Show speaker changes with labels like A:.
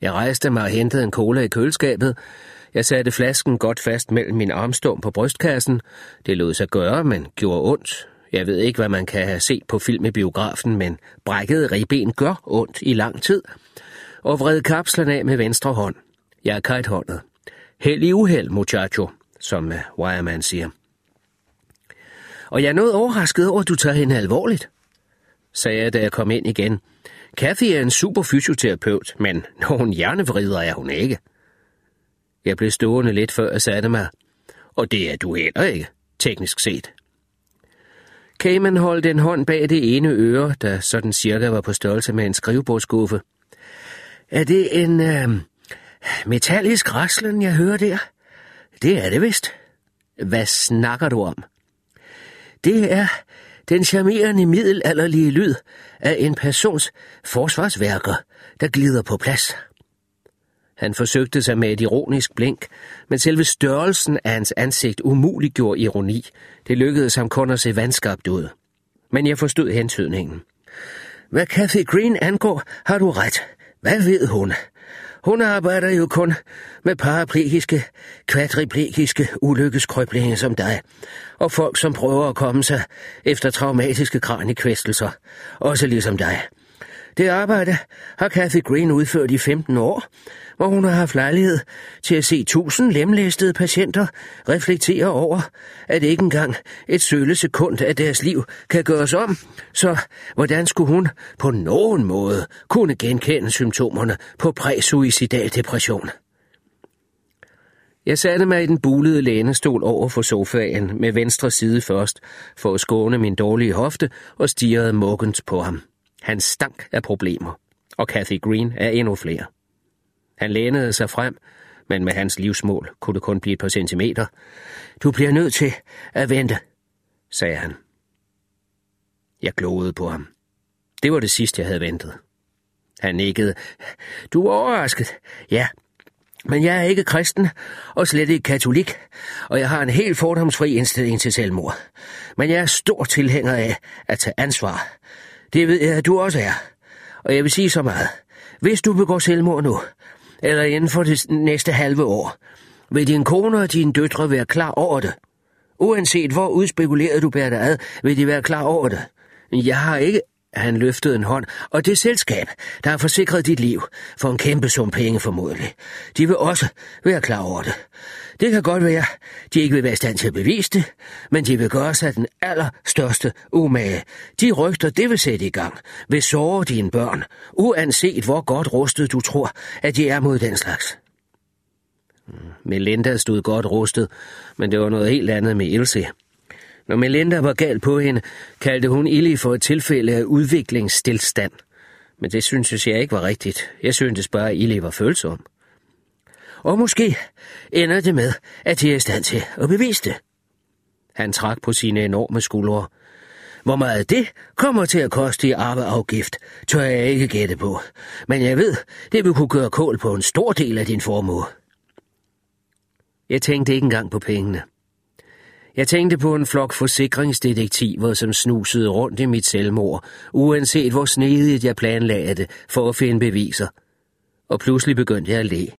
A: Jeg rejste mig og hentede en cola i køleskabet. Jeg satte flasken godt fast mellem min armstum på brystkassen. Det lod sig gøre, men gjorde ondt. Jeg ved ikke, hvad man kan have set på film i biografen, men brækkede ribben gør ondt i lang tid. Og vred kapslerne af med venstre hånd. Jeg er kajthåndet. Held i uheld, muchacho, som Wireman siger. Og jeg er noget overrasket over, at du tager hende alvorligt, sagde jeg, da jeg kom ind igen. Kathy er en super fysioterapeut, men nogen hjernevrider er hun ikke. Jeg blev stående lidt før jeg satte mig, og det er du heller ikke, teknisk set. Cayman holdt en hånd bag det ene øre, der sådan cirka var på størrelse med en skrivebordskuffe. Er det en metallisk raslen, jeg hører der? Det er det vist. Hvad snakker du om? Det er den charmerende middelalderlige lyd af en persons forsvarsværker, der glider på plads. Han forsøgte sig med et ironisk blink, men selve størrelsen af hans ansigt umuliggjorde ironi. Det lykkedes ham kun at se vandskabt ud. Men jeg forstod hentydningen. Hvad Kathy Green angår, har du ret. Hvad ved hun? Hun arbejder jo kun med paraplegiske, kvadriplegiske ulykkeskrøblinger som dig, og folk, som prøver at komme sig efter traumatiske kraniekvæstelser, også ligesom dig. Det arbejde har Kathy Green udført i 15 år, hvor hun har haft lejlighed til at se 1000 lemlæstede patienter reflektere over, at ikke engang et sølle sekund af deres liv kan gøres om, så hvordan skulle hun på nogen måde kunne genkende symptomerne på præsuicidal depression? Jeg satte mig i den bulede lænestol over for sofaen med venstre side først, for at skåne min dårlige hofte og stirrede muggent på ham. Han stank af problemer, og Kathy Green er endnu flere. Han lænede sig frem, men med hans livsmål kunne det kun blive et par centimeter. Du bliver nødt til at vente, sagde han. Jeg glodede på ham. Det var det sidste, jeg havde ventet. Han nikkede. Du er overrasket. Ja, men jeg er ikke kristen og slet ikke katolik, og jeg har en helt fordomsfri indstilling til selvmord. Men jeg er stor tilhænger af at tage ansvar. Det ved jeg, at du også er. Og jeg vil sige så meget. Hvis du begår selvmord nu, eller inden for det næste halve år, vil din kone og dine døtre være klar over det. Uanset hvor udspekuleret du bærer dig ad, vil de være klar over det. Jeg har ikke, han løftede en hånd, og det selskab, der har forsikret dit liv for en kæmpe sum penge formodentlig. De vil også være klar over det. Det kan godt være, de ikke vil være i stand til at bevise det, men de vil gøre sig den allerstørste umage. De rygter, det vil sætte i gang, vil såre dine børn, uanset hvor godt rustet du tror, at de er mod den slags. Melinda stod godt rustet, men det var noget helt andet med Ilse. Når Melinda var galt på hende, kaldte hun Illy for et tilfælde af udviklingsstilstand. Men det syntes jeg ikke var rigtigt. Jeg syntes bare, at Illy var følsom. Og måske ender det med, at de er i stand til at bevise det. Han trak på sine enorme skuldre. Hvor meget det kommer til at koste i arveafgift, tør jeg ikke gætte på. Men jeg ved, det vil kunne gøre kål på en stor del af din formue. Jeg tænkte ikke engang på pengene. Jeg tænkte på en flok forsikringsdetektiver, som snusede rundt i mit selvmord, uanset hvor snedigt jeg planlagde det for at finde beviser. Og pludselig begyndte jeg at le.